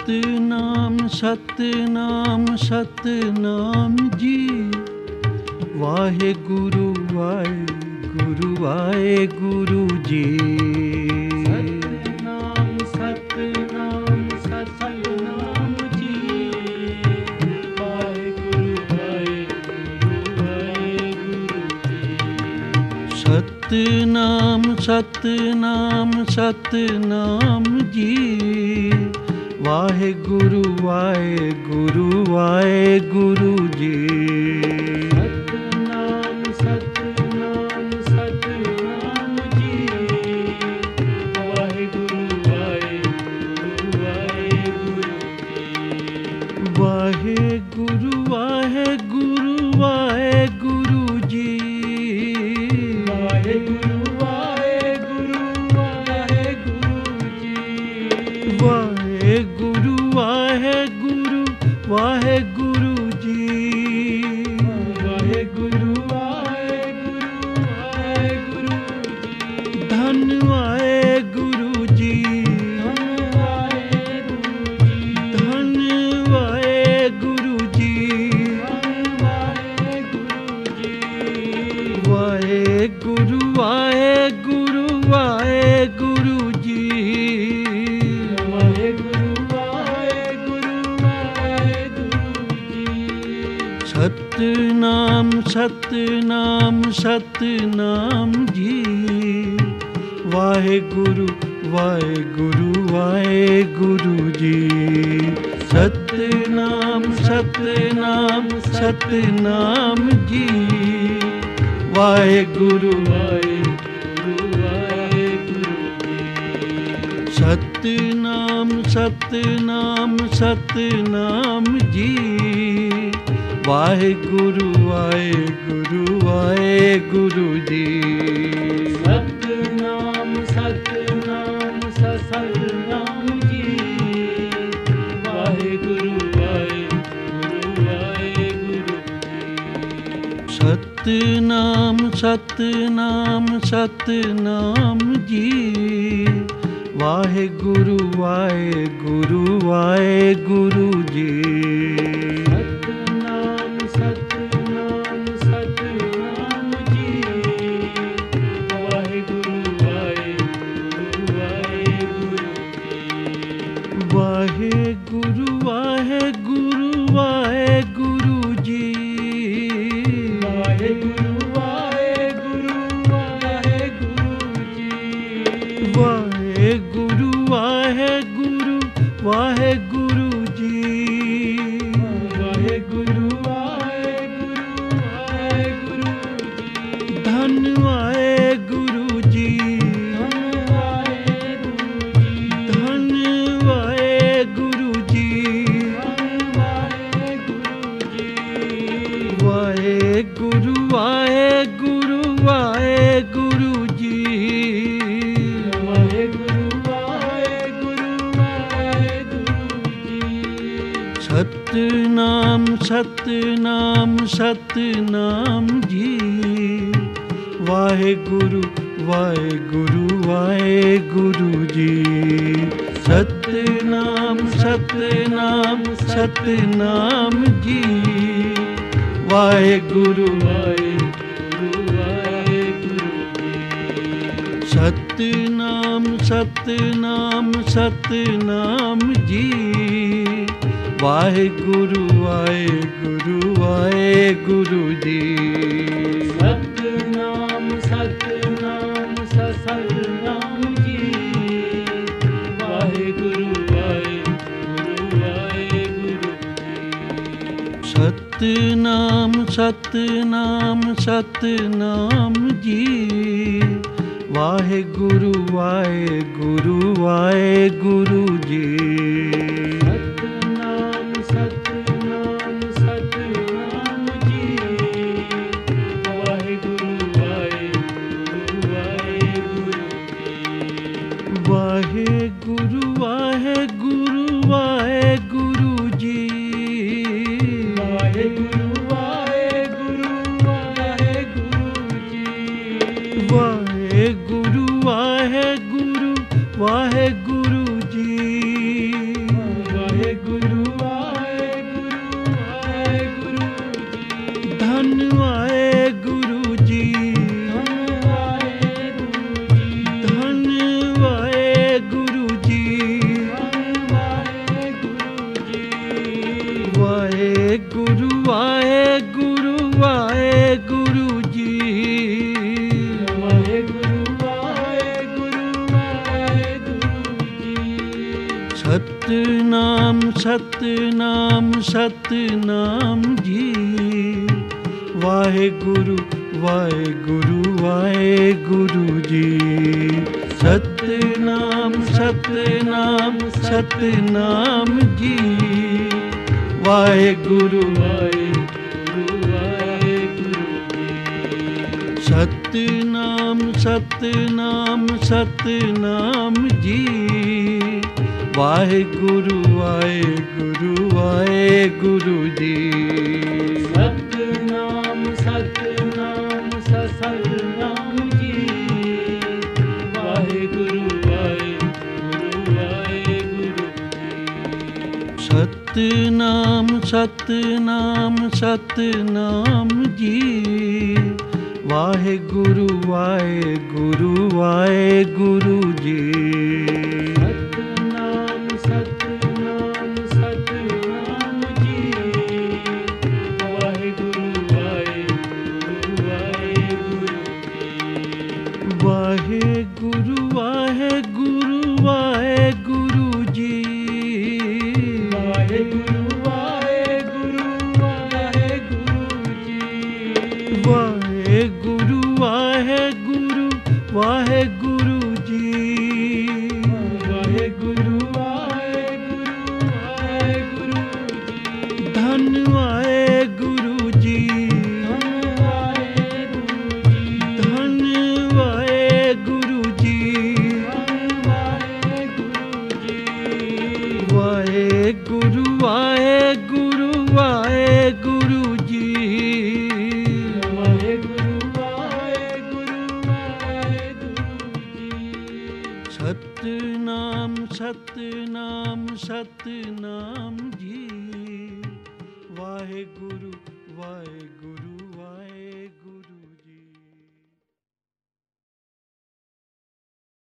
ਸਤਿਨਾਮ ਸਤਿਨਾਮ ਸਤਿਨਾਮ ਜੀ। ਵਾਹਿਗੁਰੂ ਵਾਹਿਗੁਰੂ ਵਾਹਿਗੁਰੂ ਜੀ। ਸਤਿਨਾਮ ਸਤਿਨਾਮ ਸਤਿਨਾਮ ਜੀ। ਵਾਹਿਗੁਰੂ ਵਾਹਿਗੁਰੂ ਵਾਹਿਗੁਰੂ ਜੀ। ਸਤਿਨਾਮ ਸਤਿਨਾਮ ਸਤਿਨਾਮ ਜੀ। ਵਾਹਿਗੁਰੂ ਵਾਹਿਗੁਰੂ ਵਾਹਿਗੁਰੂ ਜੀ। ਸਤਿਨਾਮ ਸਤਿਨਾਮ ਸਤਿਨਾਮ ਜੀ। ਵਾਹਿਗੁਰੂ ਵਾਹਿਗੁਰੂ ਵਾਹਿਗੁਰੂ ਜੀ। ਵਾਹਿਗੁਰੂ ਵਾਹਿਗੁਰੂ ਵਾਹਿਗੁਰੂ ਜੀ। ਵਾਹਿਗੁਰੂ ਵਾਹਿਗੁਰੂ ਵਾਹਿਗੁਰੂ ਜੀ। ਵਾਹਿਗੁਰੂ ਵਾਹਿਗੁਰੂ ਵਾਹਿਗੁਰੂ ਜੀ। ਵਾਹਿਗੁਰੂ ਵਾਹਿਗੁਰੂ ਵਾਹਿਗੁਰੂ ਜੀ। ਧੰਨ ਵਾਹਿਗੁਰੂ ਜੀ। ਧੰਨ ਵਾਹਿਗੁਰੂ ਜੀ। ਧੰਨ ਵਾਹਿਗੁਰੂ ਜੀ। ਧੰਨ ਵਾਹਿਗੁਰੂ ਜੀ। ਵਾਹਿਗੁਰੂ ਵਾਹਿਗੁਰੂ ਵਾਹਿਗੁਰੂ ਜੀ। ਵਾਹਿਗੁਰੂ ਵਾਹਿਗੁਰੂ ਵਾਹਿਗੁਰੂ ਜੀ। ਸਤਿਨਾਮ ਸਤਿਨਾਮ ਸਤਿਨਾਮ ਜੀ। ਵਾਹਿਗੁਰੂ ਵਾਹਿਗੁਰੂ ਵਾਹਿਗੁਰੂ ਜੀ। ਸਤਿਨਾਮ ਸਤਿਨਾਮ ਸਤਿਨਾਮ ਜੀ। ਵਾਹਿਗੁਰੂ ਵਾਹਿਗੁਰੂ ਵਾਹਿਗੁਰੂ ਜੀ। ਸਤਿਨਾਮ ਸਤਿਨਾਮ ਸਤਿਨਾਮ ਜੀ। ਵਾਹਿਗੁਰੂ ਵਾਹਿਗੁਰੂ ਵਾਹਿਗੁਰੂ ਜੀ। ਸਤਿਨਾਮ ਸਤਿਨਾਮ ਸਤਿਨਾਮ ਜੀ। ਵਾਹਿਗੁਰੂ ਵਾਹਿਗੁਰੂ ਵਾਹਿਗੁਰੂ ਜੀ। ਸਤਿਨਾਮ ਸਤਿਨਾਮ ਸਤਿਨਾਮ ਜੀ। ਵਾਹਿਗੁਰੂ ਵਾਹਿਗੁਰੂ ਵਾਹਿਗੁਰੂ ਜੀ। ਸਤਿਨਾਮ ਸਤਿਨਾਮ ਸਤਿਨਾਮ ਜੀ। ਵਾਹਿਗੁਰੂ ਵਾਹਿਗੁਰੂ ਵਾਹਿਗੁਰੂ ਜੀ। ਵਾਹਿਗੁਰੂ ਵਾਹਿਗੁਰੂ ਵਾਹਿਗੁਰੂ ਜੀ। ਵਾਹਿਗੁਰੂ ਵਾਹਿਗੁਰੂ ਵਾਹਿਗੁਰੂ ਜੀ। ਵਾਹਿਗੁਰੂ ਵਾਹਿਗੁਰੂ ਵਾਹਿਗੁਰੂ ਜੀ। ਵਾਹਿਗੁਰੂ ਵਾਹਿਗੁਰੂ ਵਾਹਿਗੁਰੂ ਜੀ। ਧੰਨ ਵਾਹਿਗੁਰੂ ਜੀ। ਧੰਨ ਵਾਹਿਗੁਰੂ ਜੀ। ਧੰਨ ਵਾਹਿਗੁਰੂ ਜੀ। ਧੰਨ ਵਾਹਿਗੁਰੂ ਜੀ। ਵਾਹਿਗੁਰੂ ਵਾਹਿਗੁਰੂ ਵਾਹਿਗੁਰੂ ਜੀ। ਵਾਹਿਗੁਰੂ ਵਾਹਿਗੁਰੂ ਵਾਹਿਗੁਰੂ ਜੀ। ਸਤਿਨਾਮ ਸਤਿਨਾਮ ਸਤਿਨਾਮ ਜੀ। ਵਾਹਿਗੁਰੂ ਵਾਹਿਗੁਰੂ ਵਾਹਿਗੁਰੂ ਜੀ। ਸਤਿਨਾਮ ਸਤਿਨਾਮ ਸਤਿਨਾਮ ਜੀ। ਵਾਹਿਗੁਰੂ ਵਾਹਿਗੁਰੂ ਵਾਹਿਗੁਰੂ ਜੀ। ਸਤਿਨਾਮ ਸਤਿਨਾਮ ਸਤਿਨਾਮ ਜੀ। ਵਾਹਿਗੁਰੂ ਵਾਹਿਗੁਰੂ ਵਾਹਿਗੁਰੂ ਜੀ। ਸਤਿਨਾਮ ਸਤਿਨਾਮ ਸਤਿਨਾਮ ਜੀ। ਵਾਹਿਗੁਰੂ ਵਾਹਿਗੁਰੂ ਵਾਹਿਗੁਰੂ ਜੀ। ਸਤਿਨਾਮ ਸਤਿਨਾਮ ਸਤਿਨਾਮ ਜੀ। ਵਾਹਿਗੁਰੂ ਵਾਹਿਗੁਰੂ ਵਾਹਿਗੁਰੂ ਜੀ। ਸਤਿਨਾਮ ਸਤਿਨਾਮ ਸਤਿਨਾਮ ਜੀ। ਵਾਹਿਗੁਰੂ ਵਾਹਿਗੁਰੂ ਵਾਹਿਗੁਰੂ ਜੀ। ਵਾਹਿਗੁਰੂ ਵਾਹਿਗੁਰੂ ਵਾਹਿਗੁਰੂ ਜੀ। ਵਾਹਿਗੁਰੂ ਵਾਹਿਗੁਰੂ ਵਾਹਿਗੁਰੂ ਜੀ। ਵਾਹਿਗੁਰੂ ਵਾਹਿਗੁਰੂ ਵਾਹਿਗੁਰੂ ਜੀ। ਸਤਨਾਮ ਸਤਨਾਮ ਸਤਨਾਮ ਜੀ। ਵਾਹਿਗੁਰੂ ਵਾਹਿਗੁਰੂ ਵਾਹਿਗੁਰੂ ਜੀ। ਸਤਨਾਮ ਸਤਨਾਮ ਸਤਨਾਮ ਜੀ। ਵਾਹਿਗੁਰੂ ਵਾਹਿਗੁਰੂ ਵਾਹਿਗੁਰੂ ਜੀ। ਸਤਨਾਮ ਸਤਨਾਮ ਸਤਨਾਮ ਜੀ। ਵਾਹਿਗੁਰੂ ਵਾਹਿਗੁਰੂ ਵਾਹਿਗੁਰੂ ਜੀ। ਸਤਨਾਮ ਸਤਨਾਮ ਸਤਨਾਮ ਜੀ। ਵਾਹਿਗੁਰੂ ਵਾਹਿਗੁਰੂ ਵਾਹਿਗੁਰੂ ਜੀ। ਸਤਨਾਮ ਸਤਨਾਮ ਸਤਨਾਮ ਜੀ। ਵਾਹਿਗੁਰੂ ਵਾਹਿਗੁਰੂ ਵਾਹਿਗੁਰੂ ਜੀ। ਸਤਨਾਮ ਸਤਨਾਮ ਸਤਨਾਮ ਜੀ। ਵਾਹਿਗੁਰੂ ਵਾਹਿਗੁਰੂ ਵਾਹਿਗੁਰੂ ਜੀ। ਵਾਹਿਗੁਰੂ ਵਾਹਿਗੁਰੂ ਵਾਹਿਗੁਰੂ ਜੀ। ਵਾਹਿਗੁਰੂ ਵਾਹਿਗੁਰੂ ਵਾਹਿਗੁਰੂ ਜੀ। ਵਾਹਿਗੁਰੂ ਵਾਹਿਗੁਰੂ ਵਾਹਿਗੁਰੂ ਜੀ। ਵਾਹਿਗੁਰੂ ਵਾਹਿਗੁਰੂ ਵਾਹਿਗੁਰੂ ਜੀ। ਧੰਨ ਵਾਹਿਗੁਰੂ ਜੀ। ਧੰਨ ਵਾਹਿਗੁਰੂ ਜੀ। ਧੰਨ ਵਾਹਿਗੁਰੂ ਜੀ। ਧੰਨ ਵਾਹਿਗੁਰੂ ਜੀ। ਵਾਹਿਗੁਰੂ ਵਾਹਿਗੁਰੂ ਵਾਹਿਗੁਰੂ ਜੀ। ਵਾਹਿਗੁਰੂ ਵਾਹਿਗੁਰੂ ਵਾਹਿਗੁਰੂ ਜੀ। ਸਤਨਾਮ ਸਤਨਾਮ ਸਤਨਾਮ ਜੀ। ਵਾਹਿਗੁਰੂ ਵਾਹਿਗੁਰੂ